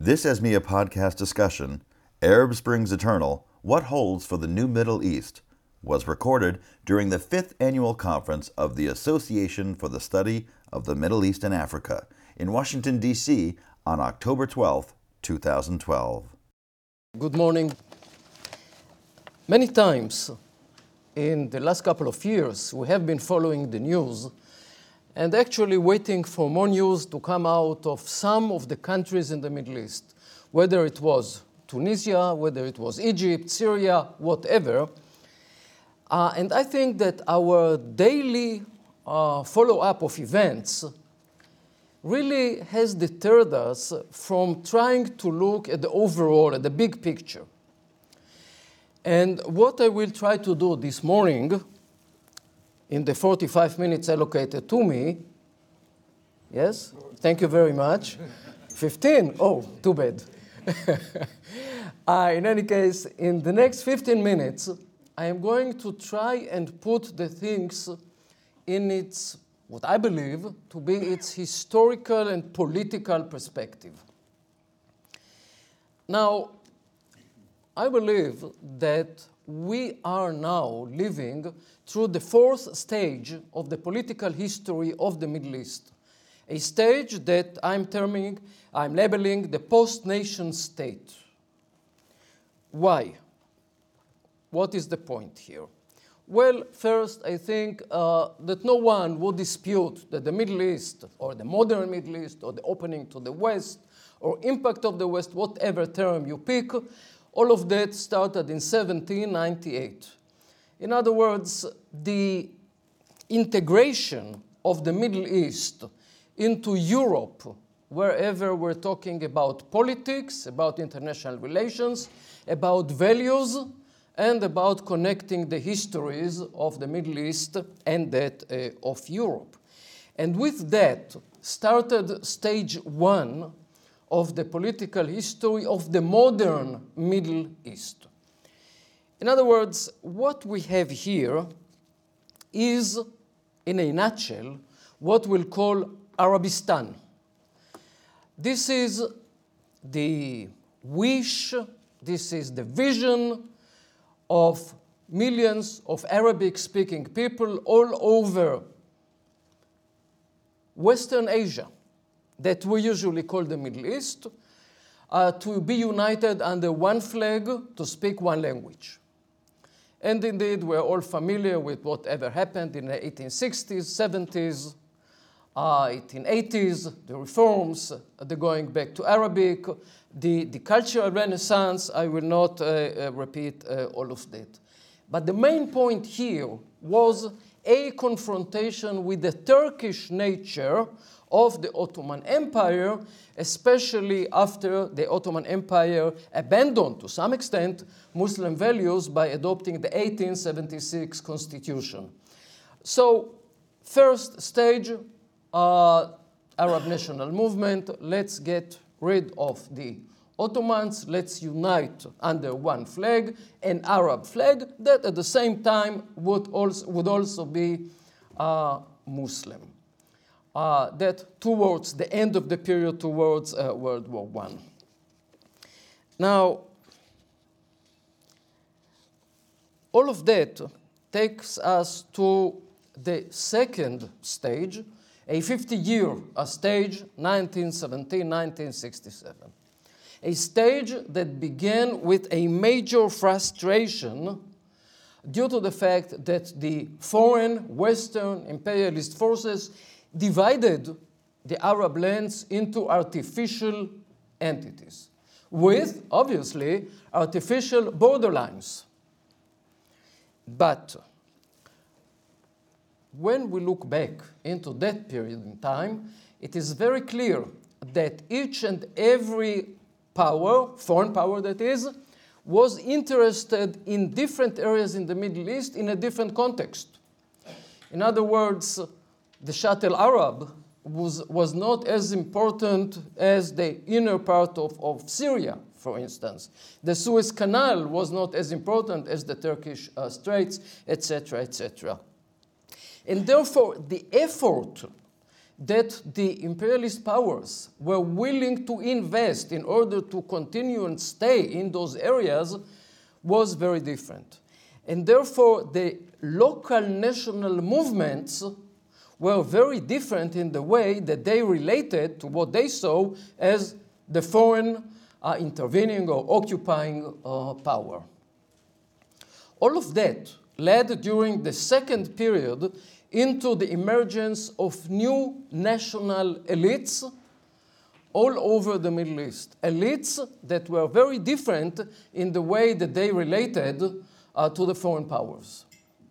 This ESMIA podcast discussion, Arab Springs Eternal, What Holds for the New Middle East, was recorded during the 5th Annual Conference of the Association for the Study of the Middle East and Africa in Washington, D.C. on October 12, 2012. Good morning. Many times in the last couple of years, we have been following the news and actually waiting for more news to come out of some of the countries in the Middle East, whether it was Tunisia, whether it was Egypt, Syria, whatever. And I think that our daily follow-up of events really has deterred us from trying to look at the overall, at the big picture. And what I will try to do this morning, in the 45 minutes allocated to me, yes, thank you very much. 15? Oh, too bad. In any case, in the next 15 minutes, I am going to try and put the things in its, what I believe to be its historical and political perspective. Now, I believe that we are now living through the fourth stage of the political history of the Middle East, a stage that I'm labeling the post-nation state. Why? What is the point here? Well, first, I think that no one would dispute that the Middle East, or the modern Middle East, or the opening to the West, or impact of the West, whatever term you pick, all of that started in 1798. In other words, the integration of the Middle East into Europe, wherever we're talking about politics, about international relations, about values, and about connecting the histories of the Middle East and that of Europe. And with that started stage one of the political history of the modern Middle East. In other words, what we have here is, in a nutshell, what we'll call Arabistan. This is the wish, this is the vision of millions of Arabic-speaking people all over Western Asia, that we usually call the Middle East, to be united under one flag, to speak one language. And indeed, we're all familiar with whatever happened in the 1860s, 70s, 1880s, the reforms, the going back to Arabic, the cultural renaissance. I will not repeat all of that. But the main point here was a confrontation with the Turkish nature of the Ottoman Empire, especially after the Ottoman Empire abandoned, to some extent, Muslim values by adopting the 1876 constitution. So, first stage, Arab national movement, let's get rid of the Ottomans, let's unite under one flag, an Arab flag that at the same time would also be Muslim. That towards the end of the period, towards World War I. Now, all of that takes us to the second stage, a 50-year stage, 1917-1967. A stage that began with a major frustration due to the fact that the foreign Western imperialist forces divided the Arab lands into artificial entities with, obviously, artificial borderlines. But when we look back into that period in time, it is very clear that each and every power, foreign power that is, was interested in different areas in the Middle East in a different context. In other words, the Shatt al-Arab was not as important as the inner part of Syria, for instance. The Suez Canal was not as important as the Turkish Straits, etc., etc. And therefore, the effort that the imperialist powers were willing to invest in order to continue and stay in those areas was very different. And therefore, the local national movements were very different in the way that they related to what they saw as the foreign intervening or occupying power. All of that led during the second period into the emergence of new national elites all over the Middle East. Elites that were very different in the way that they related to the foreign powers.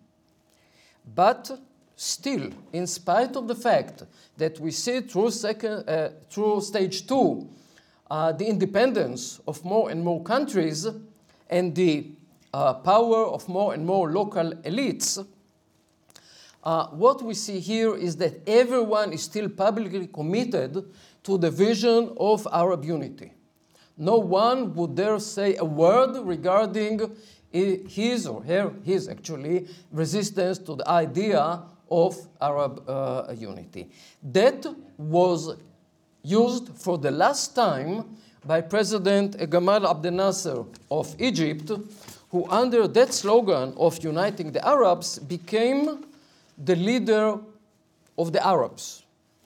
But still, in spite of the fact that we see through stage 2 the independence of more and more countries and the power of more and more local elites, what we see here is that everyone is still publicly committed to the vision of Arab unity. No one would dare say a word regarding his actually resistance to the idea of Arab unity. That was used for the last time by President Gamal Abdel Nasser of Egypt, who under that slogan of uniting the Arabs became the leader of the Arabs.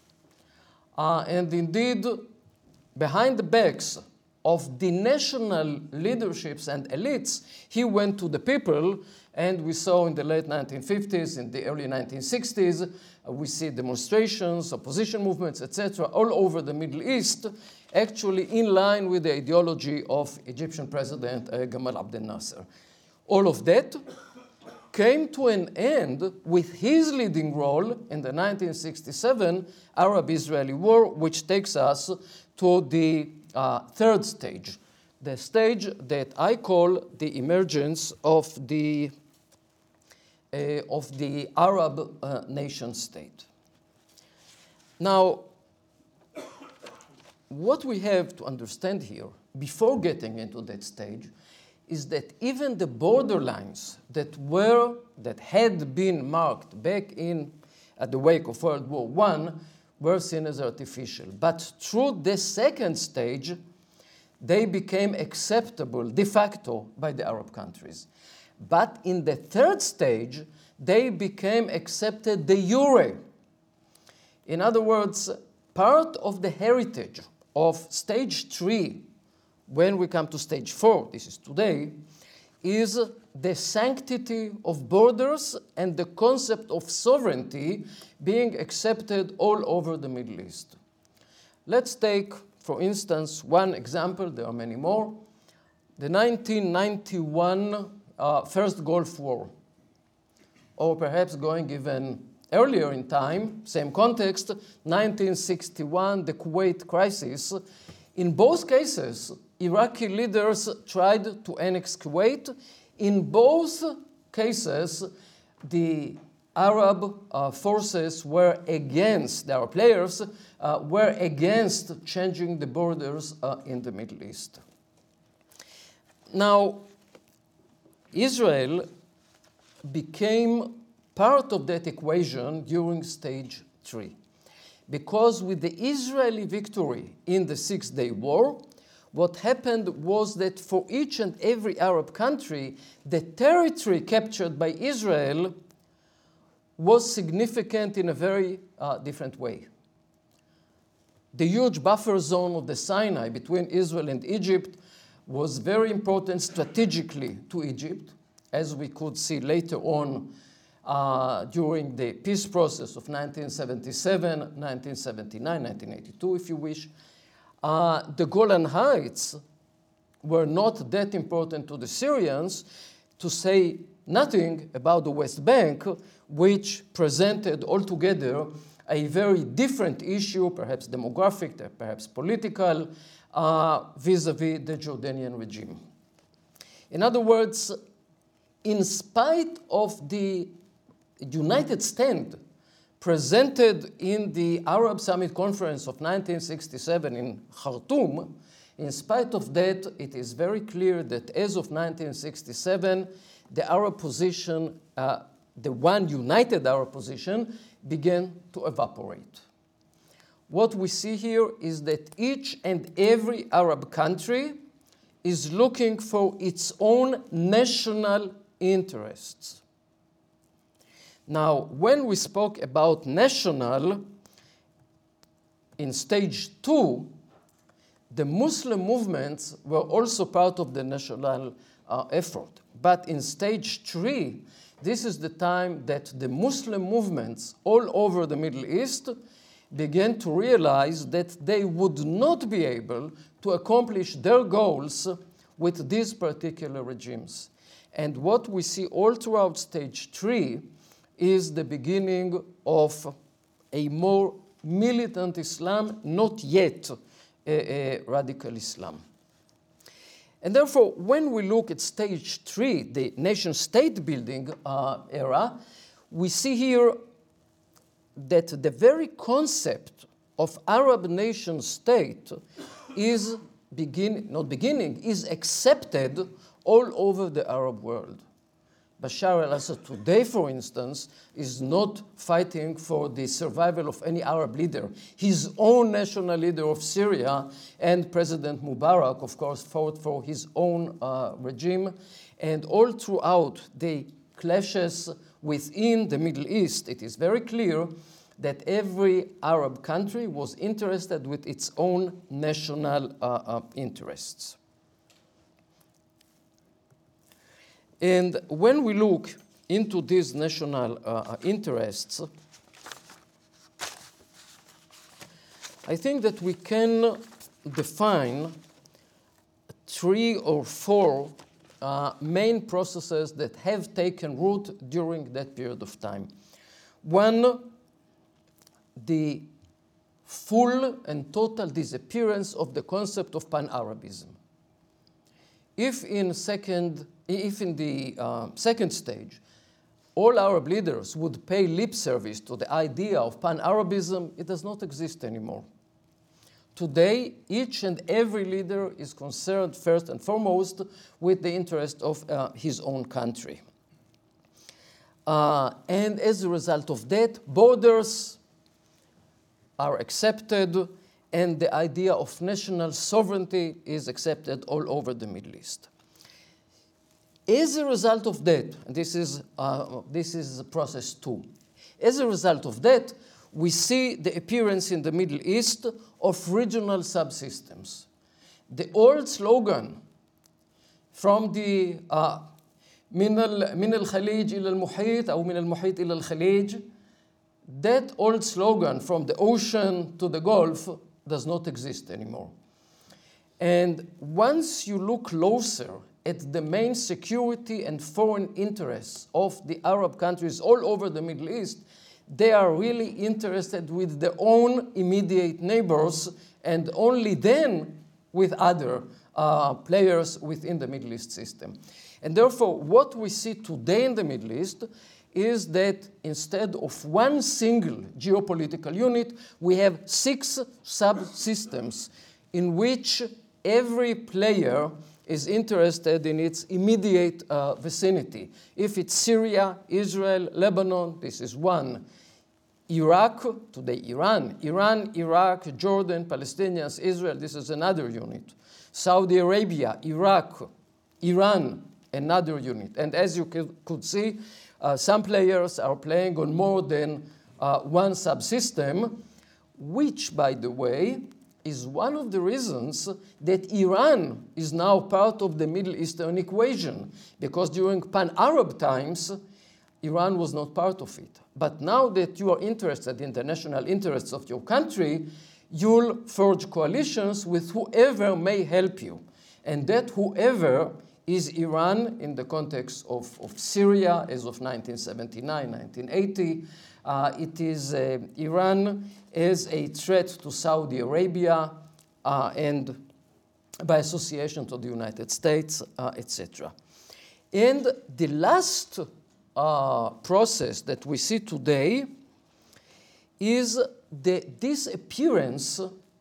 And indeed, behind the backs of the national leaderships and elites, he went to the people, and we saw in the late 1950s, in the early 1960s, we see demonstrations, opposition movements, etc., all over the Middle East, actually in line with the ideology of Egyptian President Gamal Abdel Nasser. All of that came to an end with his leading role in the 1967 Arab-Israeli War, which takes us to the third stage, the stage that I call the emergence of the Arab nation state. Now, what we have to understand here, before getting into that stage, is that even the borderlines that had been marked back in at the wake of World War I were seen as artificial. But through the second stage, they became acceptable de facto by the Arab countries. But in the third stage, they became accepted de jure. In other words, part of the heritage of stage 3, when we come to stage 4, this is today, is the sanctity of borders and the concept of sovereignty being accepted all over the Middle East. Let's take, for instance, one example, there are many more, the 1991 First Gulf War, or perhaps going even earlier in time, same context, 1961, the Kuwait crisis. In both cases, Iraqi leaders tried to annex Kuwait. In both cases, the Arab forces were against, the Arab players were against changing the borders in the Middle East. Now, Israel became part of that equation during stage 3, because with the Israeli victory in the Six-Day War, what happened was that for each and every Arab country, the territory captured by Israel was significant in a very different way. The huge buffer zone of the Sinai between Israel and Egypt was very important strategically to Egypt, as we could see later on during the peace process of 1977, 1979, 1982, if you wish. The Golan Heights were not that important to the Syrians, to say nothing about the West Bank, which presented altogether a very different issue, perhaps demographic, perhaps political, vis-a-vis the Jordanian regime. In other words, in spite of the united stand presented in the Arab Summit Conference of 1967 in Khartoum, in spite of that, it is very clear that as of 1967, the Arab position, the one united Arab position, began to evaporate. what we see here is that each and every Arab country is looking for its own national interests. Now, when we spoke about national, in stage 2, the Muslim movements were also part of the national effort. But in stage 3, this is the time that the Muslim movements all over the Middle East began to realize that they would not be able to accomplish their goals with these particular regimes. And what we see all throughout stage 3 is the beginning of a more militant Islam, not yet a radical Islam. And therefore, when we look at stage 3, the nation-state building era, we see here that the very concept of Arab nation-state is is accepted all over the Arab world. Bashar al-Assad today, for instance, is not fighting for the survival of any Arab leader. His own national leader of Syria and President Mubarak, of course, fought for his own regime. And all throughout the clashes within the Middle East, it is very clear that every Arab country was interested with its own national interests. And when we look into these national interests, I think that we can define 3 or 4 main processes that have taken root during that period of time. One, the full and total disappearance of the concept of Pan-Arabism. If in the second stage, all Arab leaders would pay lip service to the idea of Pan-Arabism, it does not exist anymore. Today, each and every leader is concerned first and foremost with the interest of his own country. And as a result of that, borders are accepted, and the idea of national sovereignty is accepted all over the Middle East. As a result of that, and this is process 2, as a result of that, we see the appearance in the Middle East of regional subsystems. The old slogan from the من الخليج إلى المحيط أو من المحيط إلى الخليج, that old slogan from the ocean to the Gulf does not exist anymore. And once you look closer at the main security and foreign interests of the Arab countries all over the Middle East, they are really interested with their own immediate neighbors and only then with other players within the Middle East system. And therefore, what we see today in the Middle East is that instead of one single geopolitical unit, we have 6 subsystems in which every player is interested in its immediate vicinity. If it's Syria, Israel, Lebanon, this is one. Iraq, today Iran, Iraq, Jordan, Palestinians, Israel, this is another unit. Saudi Arabia, Iraq, Iran, another unit. And as you could see, some players are playing on more than one subsystem, which, by the way, is one of the reasons that Iran is now part of the Middle Eastern equation, because during Pan-Arab times, Iran was not part of it. But now that you are interested in the national interests of your country, you'll forge coalitions with whoever may help you. And that whoever is Iran in the context of Syria as of 1979, 1980. It is Iran as a threat to Saudi Arabia and by association to the United States, etc. And the last process that we see today is the disappearance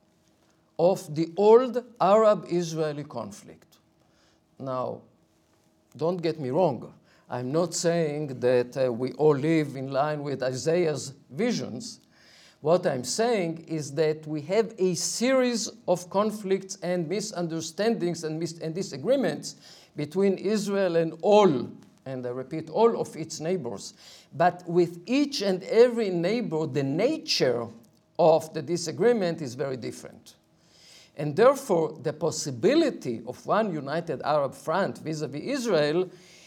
of the old Arab-Israeli conflict. Now, don't get me wrong. I'm not saying that we all live in line with Isaiah's visions, What I'm saying is that we have a series of conflicts and misunderstandings and disagreements between Israel and all, and I repeat, all of its neighbors. But with each and every neighbor, the nature of the disagreement is very different. And therefore, the possibility of one united Arab front vis-à-vis Israel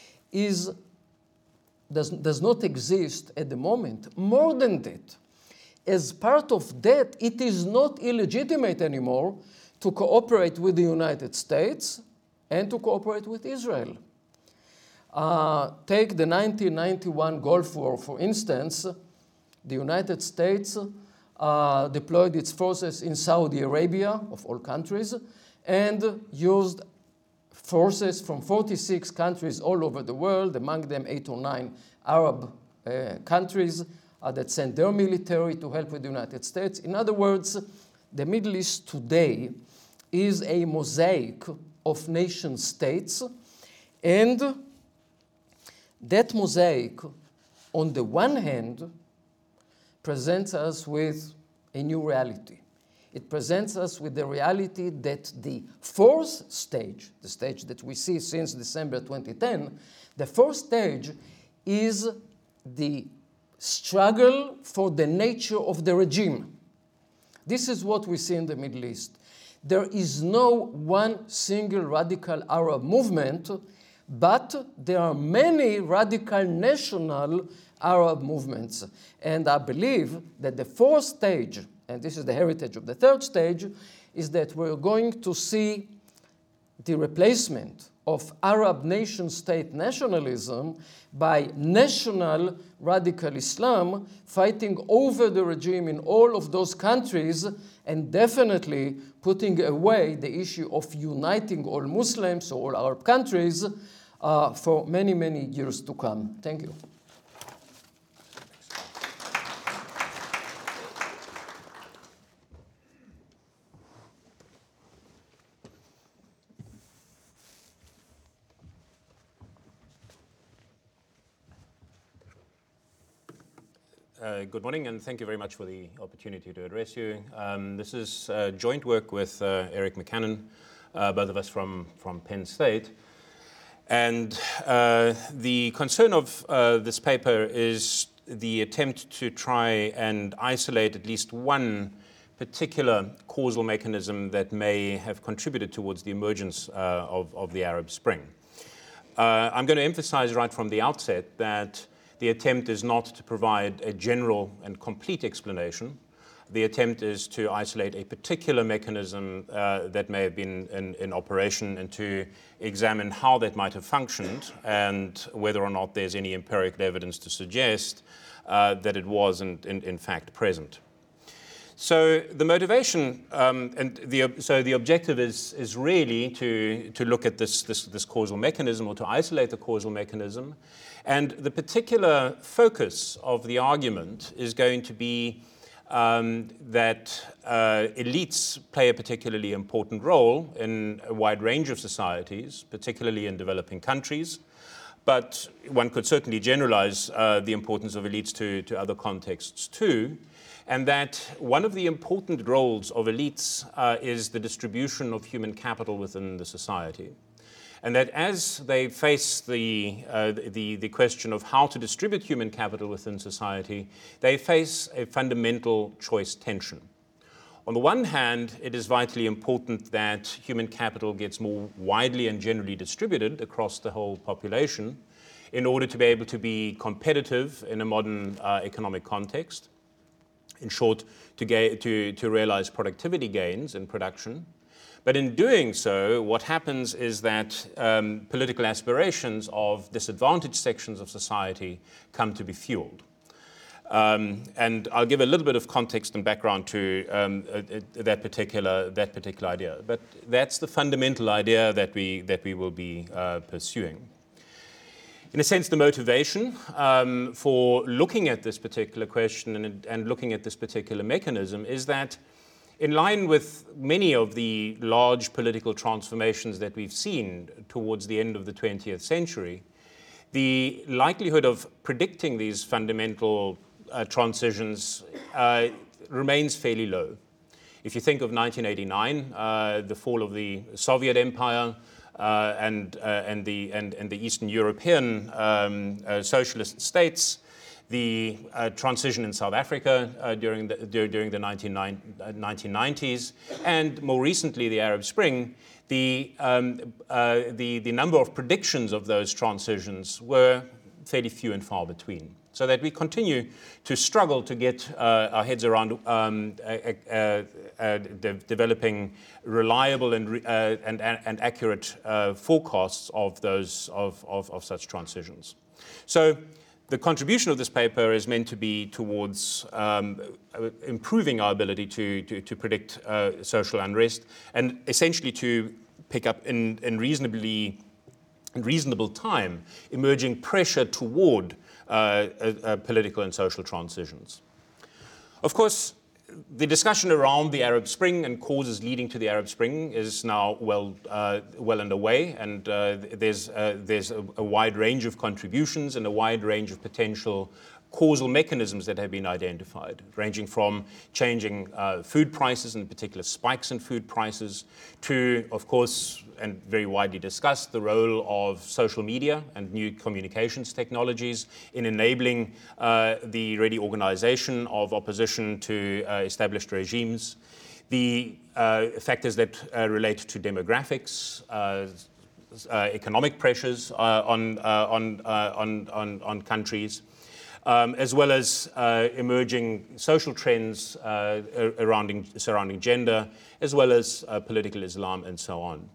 does not exist at the moment. More than that, as part of that, it is not illegitimate anymore to cooperate with the United States and to cooperate with Israel. Take the 1991 Gulf War, for instance. The United States deployed its forces in Saudi Arabia, of all countries, and used forces from 46 countries all over the world, among them 8 or 9 Arab countries that sent their military to help with the United States. In other words, the Middle East today is a mosaic of nation states, and that mosaic, on the one hand, presents us with a new reality. It presents us with the reality that the fourth stage, the stage that we see since December 2010, the fourth stage is the struggle for the nature of the regime. This is what we see in the Middle East. There is no one single radical Arab movement, but there are many radical national Arab movements. And I believe that the fourth stage, and this is the heritage of the third stage, is that we're going to see the replacement of Arab nation-state nationalism by national radical Islam fighting over the regime in all of those countries, and definitely putting away the issue of uniting all Muslims or all Arab countries for many, many years to come. Thank you. Good morning, and thank you very much for the opportunity to address you. This is joint work with Eric McCannon, both of us from Penn State. And the concern of this paper is the attempt to try and isolate at least one particular causal mechanism that may have contributed towards the emergence of the Arab Spring. I'm going to emphasize right from the outset that the attempt is not to provide a general and complete explanation. The attempt is to isolate a particular mechanism that may have been in operation and to examine how that might have functioned and whether or not there's any empirical evidence to suggest that it was in fact present. So the motivation so the objective is really to look at this causal mechanism, or to isolate the causal mechanism. And the particular focus of the argument is going to be that elites play a particularly important role in a wide range of societies, particularly in developing countries. But one could certainly generalize the importance of elites to other contexts too. And that one of the important roles of elites is the distribution of human capital within the society. And that as they face the question of how to distribute human capital within society, they face a fundamental choice tension. On the one hand, it is vitally important that human capital gets more widely and generally distributed across the whole population in order to be able to be competitive in a modern economic context. In short, to realize productivity gains in production. But in doing so, what happens is that political aspirations of disadvantaged sections of society come to be fueled. And I'll give a little bit of context and background to that particular idea. But that's the fundamental idea that we will be pursuing. In a sense, the motivation for looking at this particular question and looking at this particular mechanism is that, in line with many of the large political transformations that we've seen towards the end of the 20th century, the likelihood of predicting these fundamental transitions remains fairly low. If you think of 1989, the fall of the Soviet Empire and the Eastern European socialist states, the transition in South Africa during the 1990s, and more recently the Arab Spring, the number of predictions of those transitions were fairly few and far between. So that we continue to struggle to get our heads around developing reliable and accurate forecasts of those of such transitions. So the contribution of this paper is meant to be towards improving our ability to predict social unrest, and essentially to pick up in reasonable time emerging pressure toward political and social transitions. Of course, the discussion around the Arab Spring and causes leading to the Arab Spring is now well underway, and there's a wide range of contributions and a wide range of potential causal mechanisms that have been identified, ranging from changing food prices, in particular spikes in food prices, to, of course, and very widely discussed, the role of social media and new communications technologies in enabling the ready organization of opposition to established regimes, the factors that relate to demographics, economic pressures on countries, as well as emerging social trends surrounding gender, as well as political Islam and so on.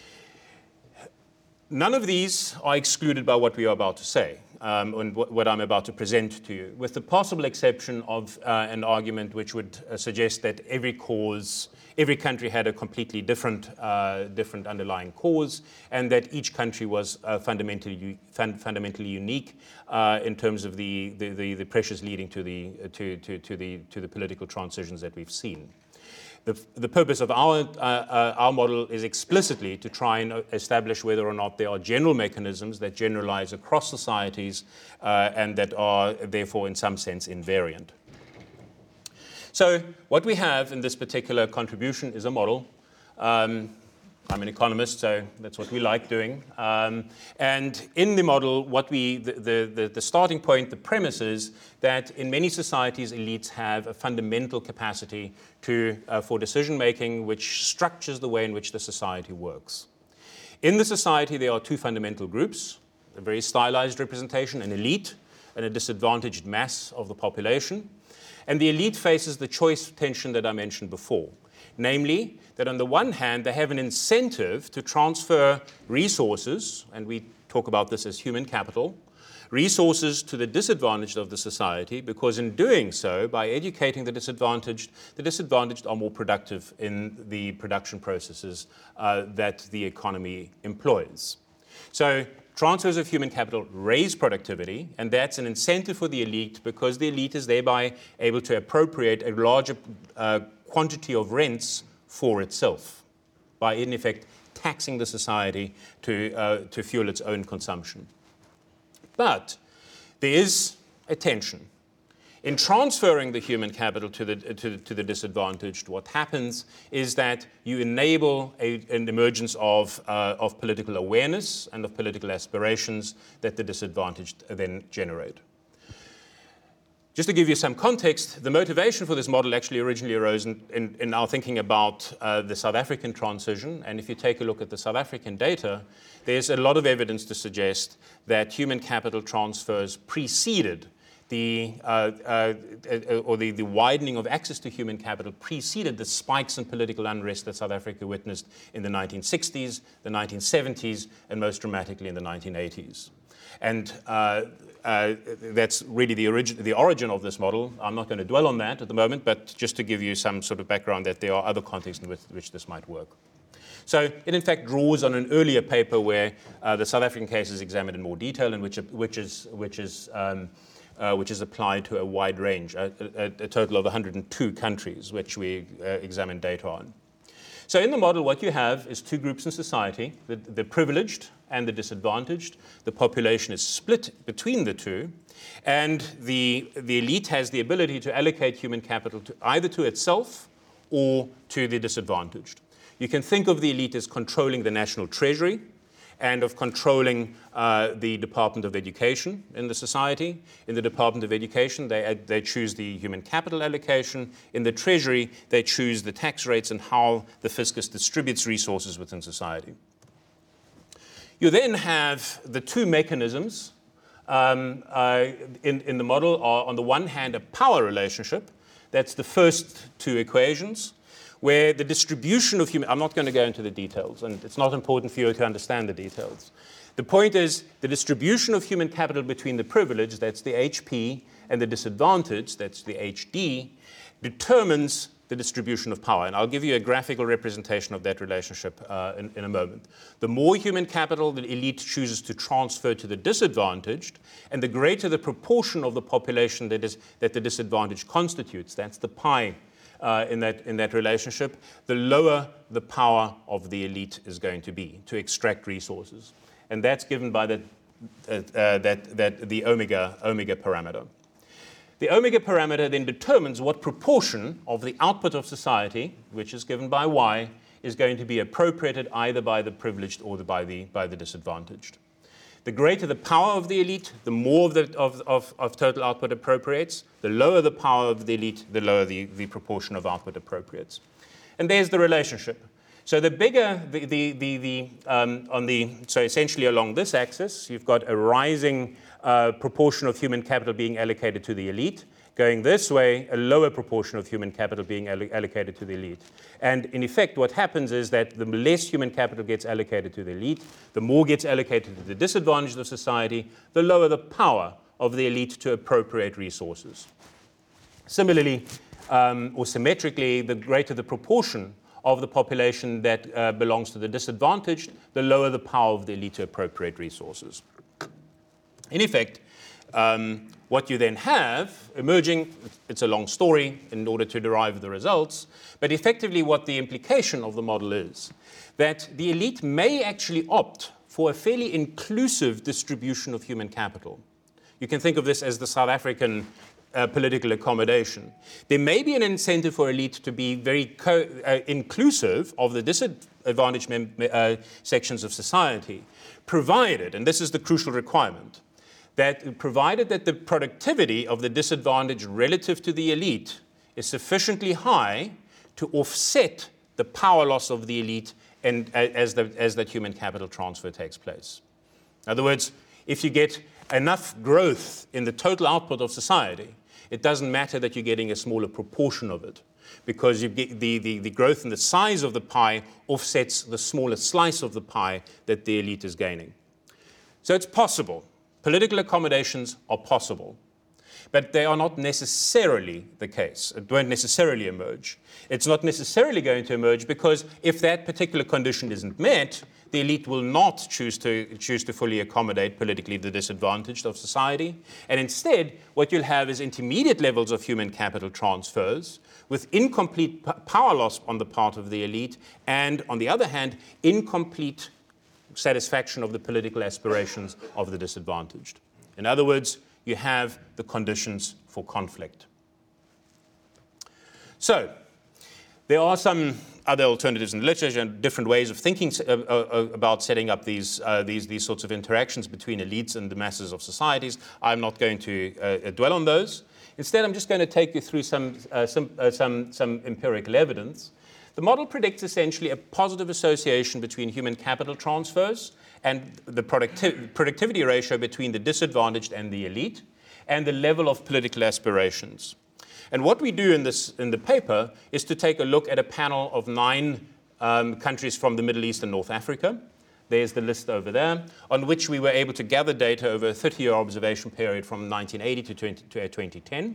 None of these are excluded by what we are about to say and what I'm about to present to you, with the possible exception of an argument which would suggest that every country had a completely different underlying cause, and that each country was fundamentally unique in terms of the pressures leading to the political transitions that we've seen. The purpose of our model is explicitly to try and establish whether or not there are general mechanisms that generalize across societies and that are therefore in some sense invariant. So what we have in this particular contribution is a model. I'm an economist, so that's what we like doing. And in the model, the starting point, the premise is that in many societies, elites have a fundamental capacity for decision-making, which structures the way in which the society works. In the society, there are two fundamental groups, a very stylized representation, an elite, and a disadvantaged mass of the population. And the elite faces the choice tension that I mentioned before. Namely, that on the one hand, they have an incentive to transfer resources, and we talk about this as human capital, resources to the disadvantaged of the society, because in doing so, by educating the disadvantaged are more productive in the production processes that the economy employs. So transfers of human capital raise productivity, and that's an incentive for the elite, because the elite is thereby able to appropriate a larger quantity of rents for itself, by in effect taxing the society to fuel its own consumption. But there is a tension. In transferring the human capital to the disadvantaged, what happens is that you enable an emergence of political awareness and of political aspirations that the disadvantaged then generate. Just to give you some context, the motivation for this model actually originally arose in our thinking about the South African transition. And if you take a look at the South African data, there's a lot of evidence to suggest that human capital transfers preceded the widening of access to human capital preceded the spikes in political unrest that South Africa witnessed in the 1960s, the 1970s, and most dramatically in the 1980s. And that's really the origin of this model. I'm not going to dwell on that at the moment, but just to give you some sort of background that there are other contexts in which this might work. So it in fact draws on an earlier paper where the South African case is examined in more detail, and which is applied to a wide range, a total of 102 countries, which we examined data on. So in the model, what you have is two groups in society, the privileged and the disadvantaged. The population is split between the two, and the elite has the ability to allocate human capital either to itself or to the disadvantaged. You can think of the elite as controlling the national treasury and of controlling the Department of Education in the society. In the Department of Education, they choose the human capital allocation. In the Treasury, they choose the tax rates and how the fiscus distributes resources within society. You then have the two mechanisms in the model are, on the one hand, a power relationship. That's the first two equations, where the distribution of human, I'm not going to go into the details, and it's not important for you to understand the details. The point is the distribution of human capital between the privileged, that's the HP, and the disadvantaged, that's the HD, determines the distribution of power. And I'll give you a graphical representation of that relationship in a moment. The more human capital the elite chooses to transfer to the disadvantaged, and the greater the proportion of the population that the disadvantaged constitutes, that's the pie in that relationship, the lower the power of the elite is going to be to extract resources. And that's given by the omega parameter. The omega parameter then determines what proportion of the output of society, which is given by Y, is going to be appropriated either by the privileged or by the disadvantaged. The greater the power of the elite, the more of total output appropriates. The lower the power of the elite, the lower the proportion of output appropriates. And there's the relationship. So the bigger so essentially along this axis, you've got a rising proportion of human capital being allocated to the elite. Going this way, a lower proportion of human capital being allocated to the elite. And in effect, what happens is that the less human capital gets allocated to the elite, the more gets allocated to the disadvantaged of society, the lower the power of the elite to appropriate resources. Similarly, or symmetrically, the greater the proportion of the population that belongs to the disadvantaged, the lower the power of the elite to appropriate resources. In effect, what you then have emerging, it's a long story in order to derive the results, but effectively what the implication of the model is, that the elite may actually opt for a fairly inclusive distribution of human capital. You can think of this as the South African political accommodation. There may be an incentive for elite to be very inclusive of the disadvantaged sections of society, provided, and this is the crucial requirement, that provided that the productivity of the disadvantaged relative to the elite is sufficiently high to offset the power loss of the elite and as that human capital transfer takes place. In other words, if you get enough growth in the total output of society, it doesn't matter that you're getting a smaller proportion of it, because you get the growth in the size of the pie offsets the smaller slice of the pie that the elite is gaining. So it's possible. Political accommodations are possible, but they are not necessarily the case. It won't necessarily emerge. It's not necessarily going to emerge because if that particular condition isn't met, the elite will not choose to fully accommodate politically the disadvantaged of society. And instead, what you'll have is intermediate levels of human capital transfers with incomplete power loss on the part of the elite and, on the other hand, incomplete satisfaction of the political aspirations of the disadvantaged. In other words, you have the conditions for conflict. So, there are some other alternatives in the literature and different ways of thinking about setting up these sorts of interactions between elites and the masses of societies. I'm not going to dwell on those. Instead, I'm just going to take you through some empirical evidence. The model predicts essentially a positive association between human capital transfers and the productivity ratio between the disadvantaged and the elite, and the level of political aspirations. And what we do in the paper is to take a look at a panel of 9 countries from the Middle East and North Africa. There's the list over there, on which we were able to gather data over a 30-year observation period from 1980 to 2010.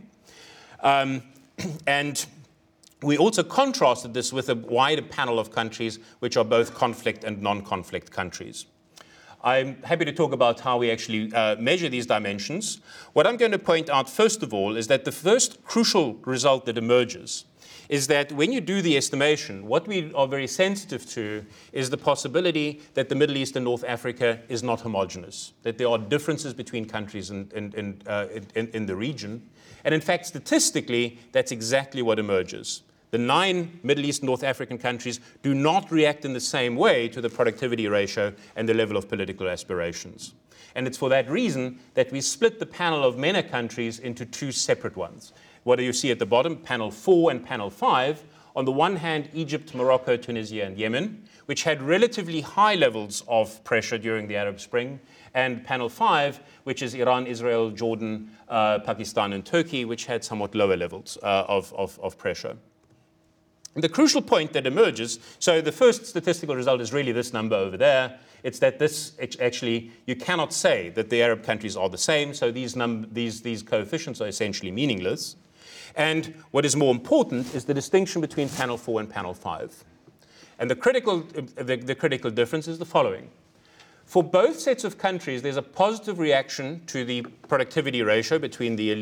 And we also contrasted this with a wider panel of countries which are both conflict and non-conflict countries. I'm happy to talk about how we actually measure these dimensions. What I'm going to point out, first of all, is that the first crucial result that emerges is that when you do the estimation, what we are very sensitive to is the possibility that the Middle East and North Africa is not homogeneous, that there are differences between countries in the region. And in fact, statistically, that's exactly what emerges. The 9 Middle East and North African countries do not react in the same way to the productivity ratio and the level of political aspirations. And it's for that reason that we split the panel of MENA countries into 2 separate ones. What do you see at the bottom? Panel 4 and Panel 5. On the one hand, Egypt, Morocco, Tunisia, and Yemen, which had relatively high levels of pressure during the Arab Spring. And Panel 5, which is Iran, Israel, Jordan, Pakistan, and Turkey, which had somewhat lower levels of pressure. The crucial point that emerges, so the first statistical result is really this number over there. It's that this actually, you cannot say that the Arab countries are the same, so these coefficients are essentially meaningless. And what is more important is the distinction between Panel 4 and Panel 5. And the critical difference is the following. For both sets of countries, there's a positive reaction to the productivity ratio between the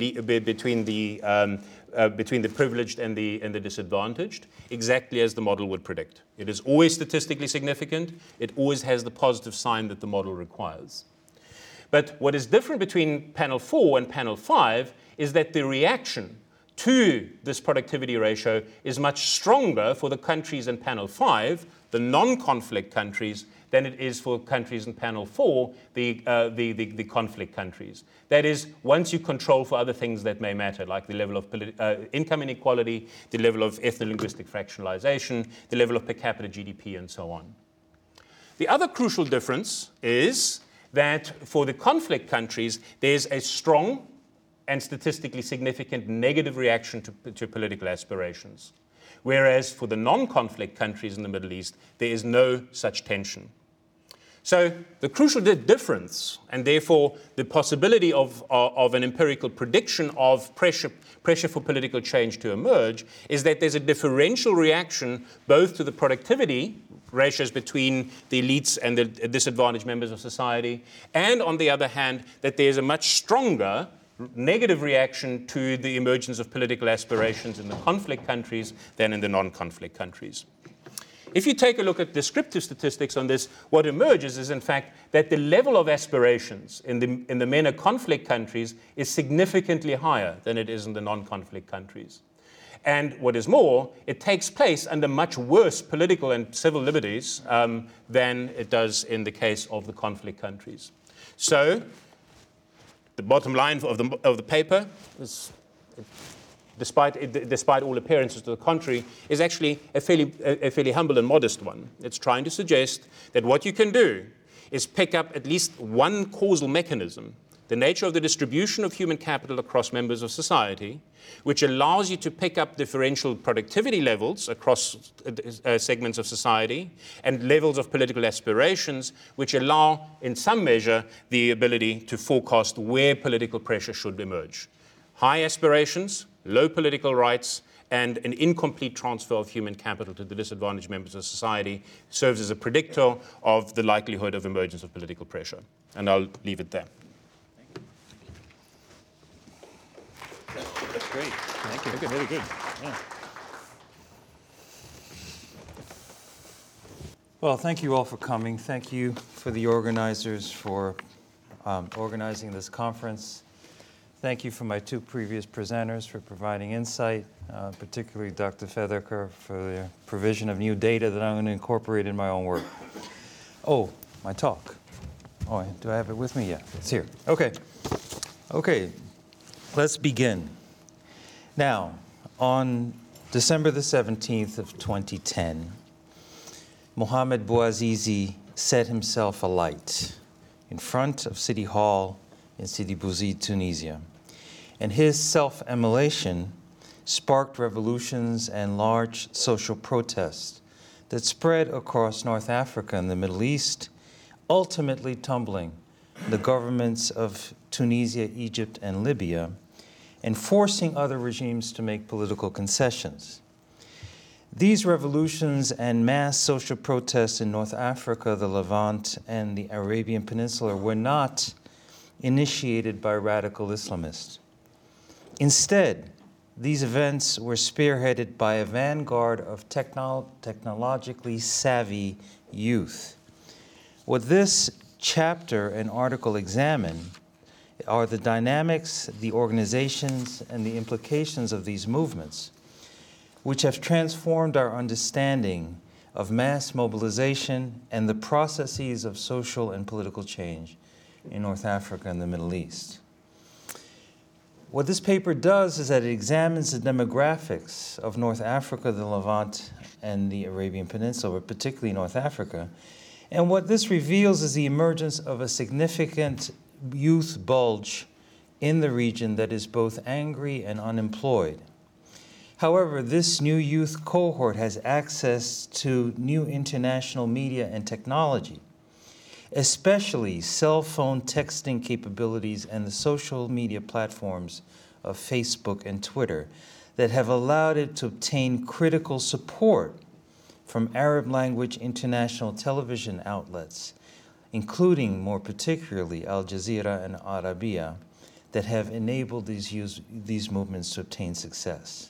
privileged and the disadvantaged, exactly as the model would predict. It is always statistically significant. It always has the positive sign that the model requires. But what is different between Panel 4 and Panel 5 is that the reaction to this productivity ratio is much stronger for the countries in Panel 5, the non-conflict countries, than it is for countries in Panel 4, the conflict countries. That is, once you control for other things that may matter, like the level of income inequality, the level of ethno-linguistic fractionalization, the level of per capita GDP, and so on. The other crucial difference is that for the conflict countries, there's a strong and statistically significant negative reaction to political aspirations. Whereas for the non-conflict countries in the Middle East, there is no such tension. So the crucial difference, and therefore the possibility of an empirical prediction of pressure for political change to emerge, is that there's a differential reaction both to the productivity ratios between the elites and the disadvantaged members of society, and on the other hand, that there's a much stronger negative reaction to the emergence of political aspirations in the conflict countries than in the non-conflict countries. If you take a look at descriptive statistics on this, what emerges is, in fact, that the level of aspirations in the MENA conflict countries is significantly higher than it is in the non-conflict countries. And what is more, it takes place under much worse political and civil liberties than it does in the case of the conflict countries. So the bottom line of the paper is, despite all appearances to the contrary, is actually a fairly humble and modest one. It's trying to suggest that what you can do is pick up at least one causal mechanism, the nature of the distribution of human capital across members of society, which allows you to pick up differential productivity levels across segments of society and levels of political aspirations, which allow, in some measure, the ability to forecast where political pressure should emerge. High aspirations, low political rights, and an incomplete transfer of human capital to the disadvantaged members of society serves as a predictor of the likelihood of emergence of political pressure. And I'll leave it there. That's great. Thank you. Very good. Yeah. Well, thank you all for coming. Thank you for the organizers for organizing this conference. Thank you for my 2 previous presenters for providing insight, particularly Dr. Featherker for the provision of new data that I'm going to incorporate in my own work. Oh, my talk. Oh, do I have it with me? Yeah, it's here. Okay, let's begin. Now, on December the 17th of 2010, Mohamed Bouazizi set himself alight in front of City Hall in Sidi Bouzid, Tunisia. And his self-immolation sparked revolutions and large social protests that spread across North Africa and the Middle East, ultimately tumbling the governments of Tunisia, Egypt, and Libya, and forcing other regimes to make political concessions. These revolutions and mass social protests in North Africa, the Levant, and the Arabian Peninsula were not initiated by radical Islamists. Instead, these events were spearheaded by a vanguard of technologically savvy youth. What this chapter and article examine are the dynamics, the organizations, and the implications of these movements, which have transformed our understanding of mass mobilization and the processes of social and political change in North Africa and the Middle East. What this paper does is that it examines the demographics of North Africa, the Levant, and the Arabian Peninsula, but particularly North Africa. And what this reveals is the emergence of a significant youth bulge in the region that is both angry and unemployed. However, this new youth cohort has access to new international media and technology, especially cell phone texting capabilities and the social media platforms of Facebook and Twitter that have allowed it to obtain critical support from Arab language international television outlets, including more particularly Al Jazeera and Arabiya, that have enabled these movements to obtain success.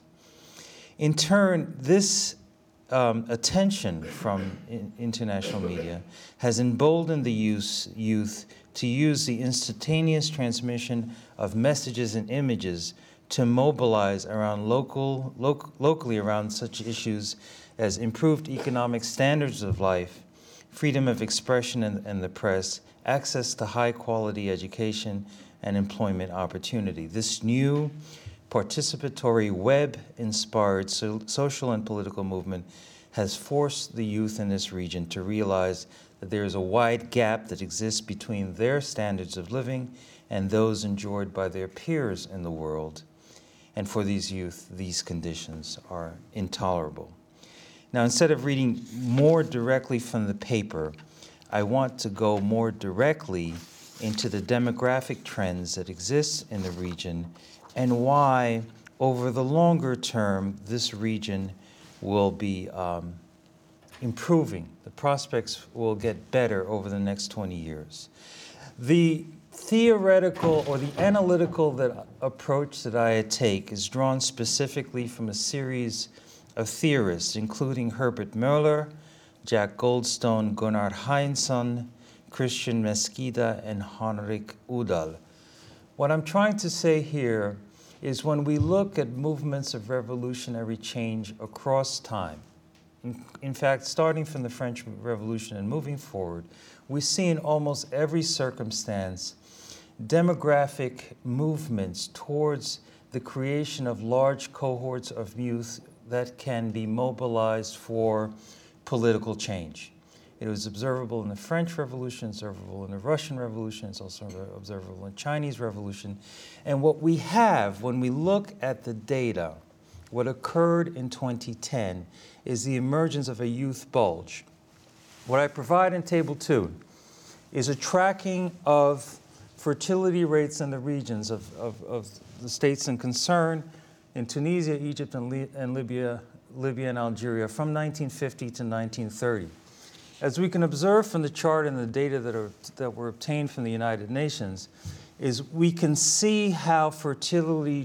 In turn, this attention from international media has emboldened the youth to use the instantaneous transmission of messages and images to mobilize around locally around such issues as improved economic standards of life, freedom of expression and the press, access to high-quality education, and employment opportunity. This new participatory web-inspired social and political movement has forced the youth in this region to realize that there is a wide gap that exists between their standards of living and those enjoyed by their peers in the world. And for these youth, these conditions are intolerable. Now, instead of reading more directly from the paper, I want to go more directly into the demographic trends that exist in the region and why, over the longer term, this region will be improving. The prospects will get better over the next 20 years. The theoretical or the analytical approach that I take is drawn specifically from a series of theorists, including Herbert Möller, Jack Goldstone, Gunnar Heinsohn, Christian Mesquida, and Henrik Udall. What I'm trying to say here is when we look at movements of revolutionary change across time, in fact, starting from the French Revolution and moving forward, we see in almost every circumstance demographic movements towards the creation of large cohorts of youth that can be mobilized for political change. It was observable in the French Revolution, observable in the Russian Revolution, it's also observable in the Chinese Revolution. And what we have when we look at the data, what occurred in 2010 is the emergence of a youth bulge. What I provide in Table 2 is a tracking of fertility rates in the regions of the states in concern in Tunisia, Egypt, and Libya and Algeria from 1950 to 1930. As we can observe from the chart and the data that were obtained from the United Nations, is we can see how fertility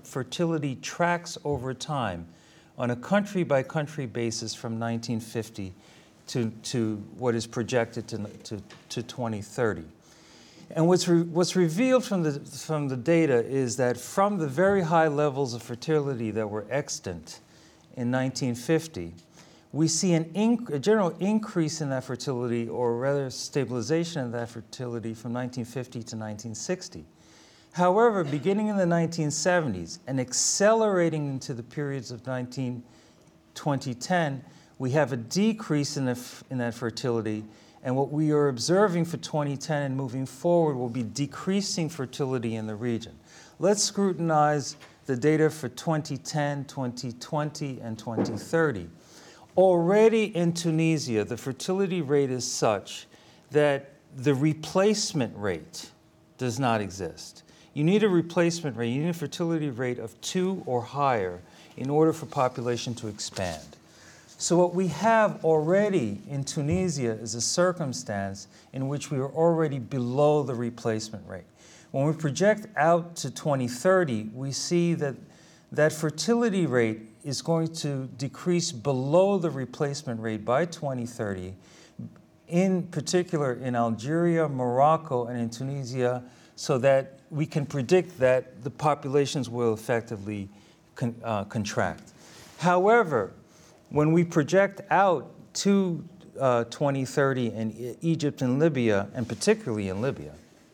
tracks over time on a country-by-country basis from 1950 to what is projected to 2030. And what's revealed from the data is that from the very high levels of fertility that were extant in 1950, we see a general increase in that fertility, or rather stabilization of that fertility from 1950 to 1960. However, beginning in the 1970s and accelerating into the periods of 2010, we have a decrease in that fertility, and what we are observing for 2010 and moving forward will be decreasing fertility in the region. Let's scrutinize the data for 2010, 2020, and 2030. Already in Tunisia, the fertility rate is such that the replacement rate does not exist. You need a replacement rate, you need a fertility rate of 2 or higher in order for population to expand. So what we have already in Tunisia is a circumstance in which we are already below the replacement rate. When we project out to 2030, we see that that fertility rate is going to decrease below the replacement rate by 2030, in particular in Algeria, Morocco, and in Tunisia, so that we can predict that the populations will effectively contract. However, when we project out to 2030 in Egypt and Libya, and particularly in Libya,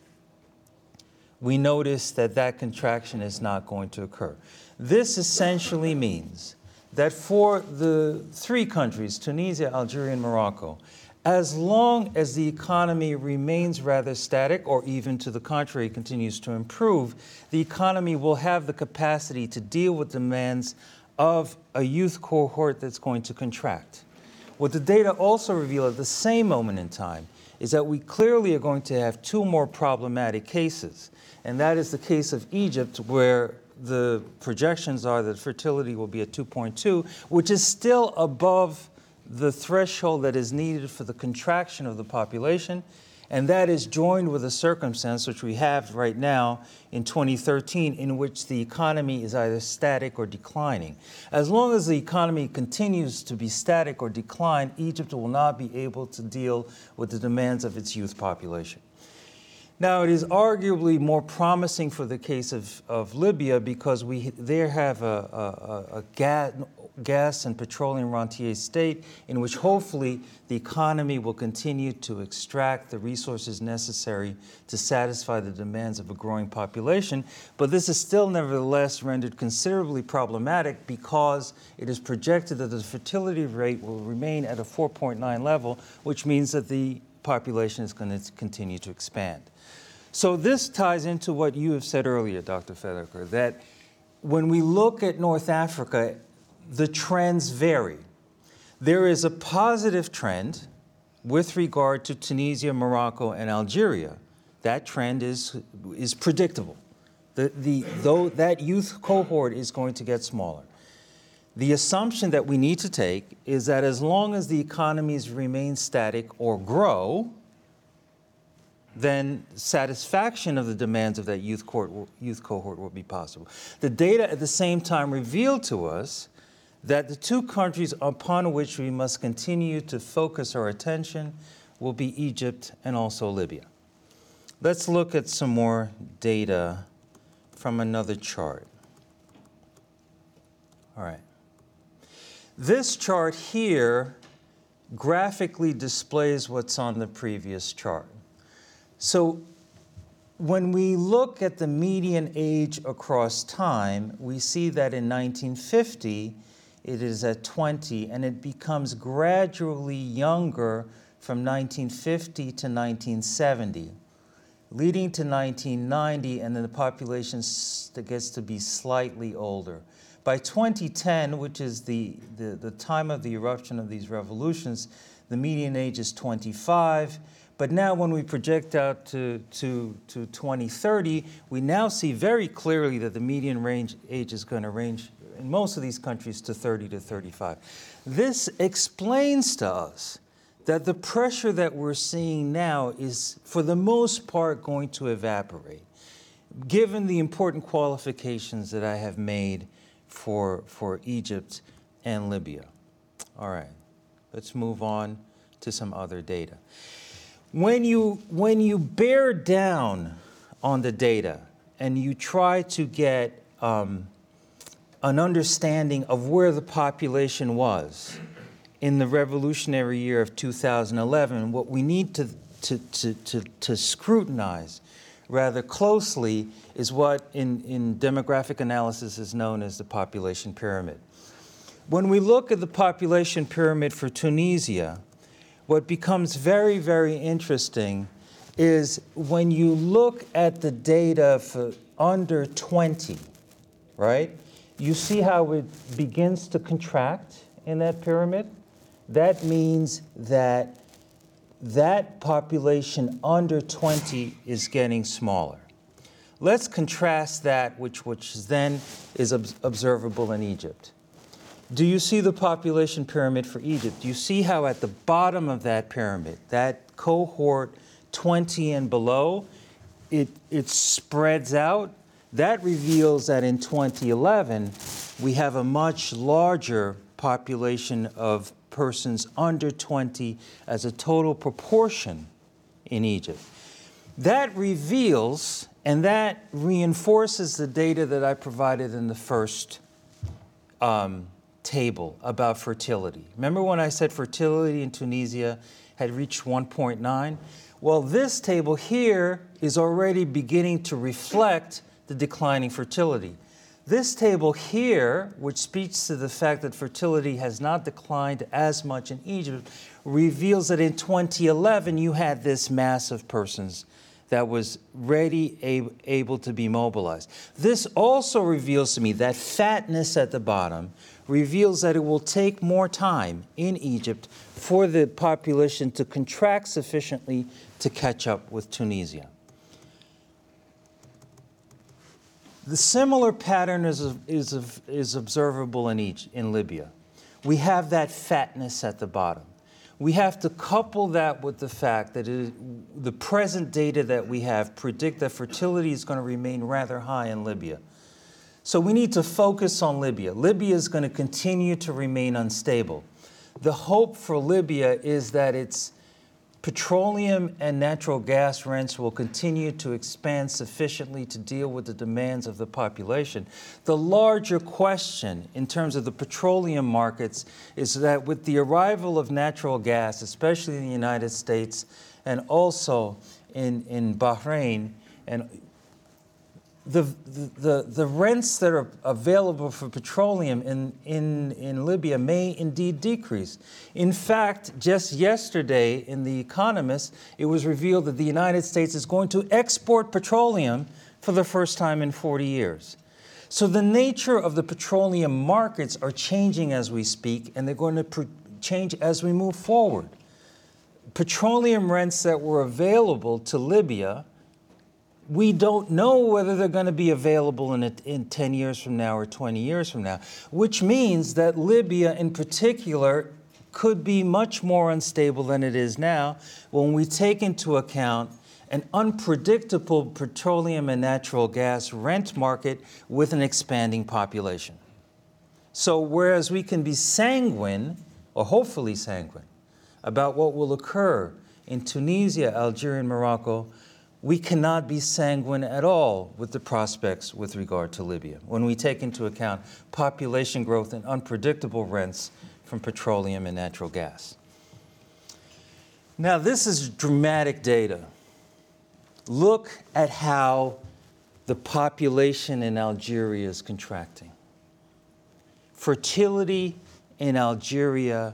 we notice that that contraction is not going to occur. This essentially means that for the three countries, Tunisia, Algeria, and Morocco, as long as the economy remains rather static, or even to the contrary, continues to improve, the economy will have the capacity to deal with demands of a youth cohort that's going to contract. What the data also reveal at the same moment in time is that we clearly are going to have two more problematic cases. And that is the case of Egypt, where the projections are that fertility will be at 2.2, which is still above the threshold that is needed for the contraction of the population. And that is joined with a circumstance, which we have right now in 2013, in which the economy is either static or declining. As long as the economy continues to be static or decline, Egypt will not be able to deal with the demands of its youth population. Now, it is arguably more promising for the case of Libya, because we there have a gas and petroleum rentier state in which hopefully the economy will continue to extract the resources necessary to satisfy the demands of a growing population. But this is still nevertheless rendered considerably problematic, because it is projected that the fertility rate will remain at a 4.9 level, which means that the population is going to continue to expand. So this ties into what you have said earlier, Dr. Federker, that when we look at North Africa, the trends vary. There is a positive trend with regard to Tunisia, Morocco, and Algeria. That trend is predictable. Though that youth cohort is going to get smaller. The assumption that we need to take is that as long as the economies remain static or grow, then satisfaction of the demands of that youth cohort will be possible. The data at the same time revealed to us that the two countries upon which we must continue to focus our attention will be Egypt and also Libya. Let's look at some more data from another chart. All right. This chart here graphically displays what's on the previous chart. So when we look at the median age across time, we see that in 1950, it is at 20, and it becomes gradually younger from 1950 to 1970, leading to 1990, and then the population gets to be slightly older. By 2010, which is the time of the eruption of these revolutions, the median age is 25. But now when we project out to 2030, we now see very clearly that the median age is going to range in most of these countries to 30 to 35. This explains to us that the pressure that we're seeing now is, for the most part, going to evaporate, given the important qualifications that I have made for Egypt and Libya. All right, let's move on to some other data. When you bear down on the data and you try to get an understanding of where the population was in the revolutionary year of 2011, what we need to scrutinize rather closely is what in demographic analysis is known as the population pyramid. When we look at the population pyramid for Tunisia, what becomes very, very interesting is when you look at the data for under 20, right? You see how it begins to contract in that pyramid? That means that that population under 20 is getting smaller. Let's contrast that, which then is observable in Egypt. Do you see the population pyramid for Egypt? Do you see how at the bottom of that pyramid, that cohort 20 and below, it spreads out That reveals that in 2011, we have a much larger population of persons under 20 as a total proportion in Egypt. That reveals and that reinforces the data that I provided in the first table about fertility. Remember when I said fertility in Tunisia had reached 1.9? Well, this table here is already beginning to reflect the declining fertility. This table here, which speaks to the fact that fertility has not declined as much in Egypt, reveals that in 2011 you had this mass of persons that was able to be mobilized. This also reveals to me that fatness at the bottom reveals that it will take more time in Egypt for the population to contract sufficiently to catch up with Tunisia. The similar pattern is observable in Libya. We have that fatness at the bottom. We have to couple that with the fact that the present data that we have predict that fertility is going to remain rather high in Libya. So we need to focus on Libya. Libya is going to continue to remain unstable. The hope for Libya is that its petroleum and natural gas rents will continue to expand sufficiently to deal with the demands of the population. The larger question in terms of the petroleum markets is that with the arrival of natural gas, especially in the United States and also in Bahrain, and the rents that are available for petroleum in Libya may indeed decrease. In fact, just yesterday in The Economist, it was revealed that the United States is going to export petroleum for the first time in 40 years. So the nature of the petroleum markets are changing as we speak, and they're going to change as we move forward. Petroleum rents that were available to Libya, we don't know whether they're going to be available in 10 years from now or 20 years from now, which means that Libya in particular could be much more unstable than it is now when we take into account an unpredictable petroleum and natural gas rent market with an expanding population. So whereas we can be sanguine, or hopefully sanguine, about what will occur in Tunisia, Algeria, and Morocco, we cannot be sanguine at all with the prospects with regard to Libya when we take into account population growth and unpredictable rents from petroleum and natural gas. Now, this is dramatic data. Look at how the population in Algeria is contracting. Fertility in Algeria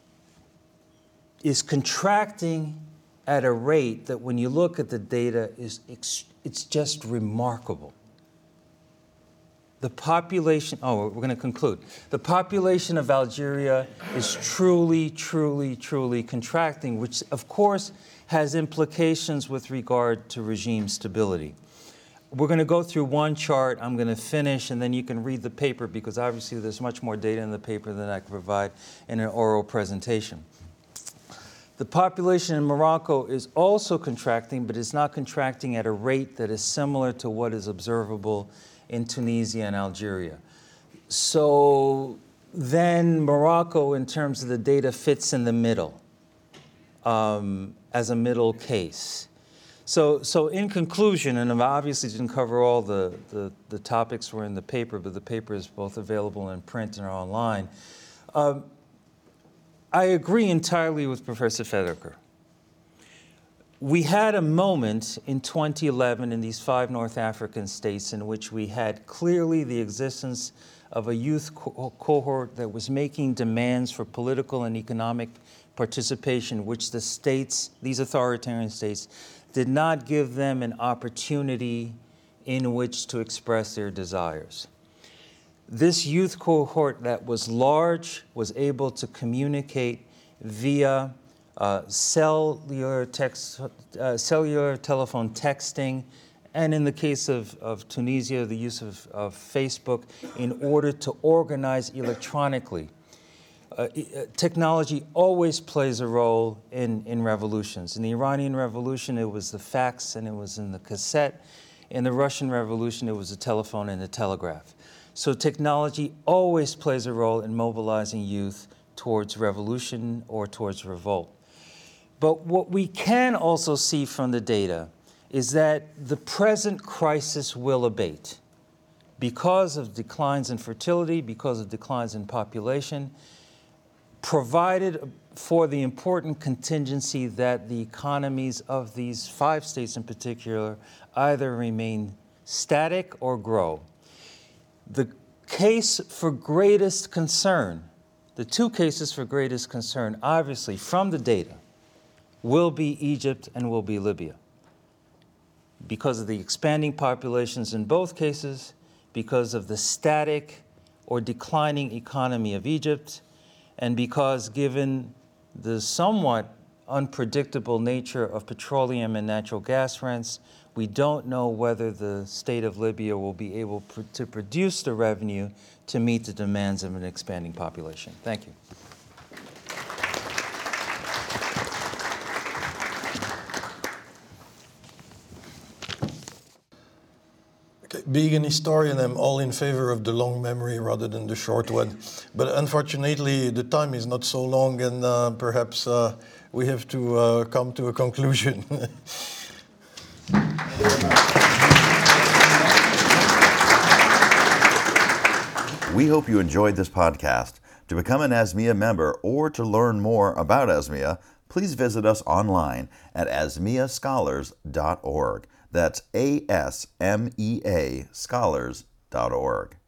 is contracting at a rate that when you look at the data, it's just remarkable. The population, we're going to conclude. The population of Algeria is truly, truly, truly contracting, which of course has implications with regard to regime stability. We're going to go through one chart. I'm going to finish, and then you can read the paper because obviously there's much more data in the paper than I can provide in an oral presentation. The population in Morocco is also contracting, but it's not contracting at a rate that is similar to what is observable in Tunisia and Algeria. So then Morocco, in terms of the data, fits in the middle as a middle case. So in conclusion, and I obviously didn't cover all the topics were in the paper, but the paper is both available in print and online. I agree entirely with Professor Federker. We had a moment in 2011 in these 5 North African states in which we had clearly the existence of a youth cohort that was making demands for political and economic participation, which the states, these authoritarian states, did not give them an opportunity in which to express their desires. This youth cohort that was large was able to communicate via cellular telephone texting, and in the case of Tunisia, the use of Facebook in order to organize electronically. Technology always plays a role in revolutions. In the Iranian Revolution, it was the fax and it was in the cassette. In the Russian Revolution, it was a telephone and a telegraph. So technology always plays a role in mobilizing youth towards revolution or towards revolt. But what we can also see from the data is that the present crisis will abate because of declines in fertility, because of declines in population, provided for the important contingency that the economies of these 5 states in particular either remain static or grow. The case for greatest concern, the 2 cases for greatest concern, obviously from the data, will be Egypt and will be Libya. Because of the expanding populations in both cases, because of the static or declining economy of Egypt, and because given the somewhat unpredictable nature of petroleum and natural gas rents, we don't know whether the state of Libya will be able to produce the revenue to meet the demands of an expanding population. Thank you. Okay. Being an historian, I'm all in favor of the long memory rather than the short one. But unfortunately, the time is not so long, and perhaps we have to come to a conclusion. We hope you enjoyed this podcast. To become an ASMEA member or to learn more about ASMEA, please visit us online at asmeascholars.org. That's ASMEA scholars.org.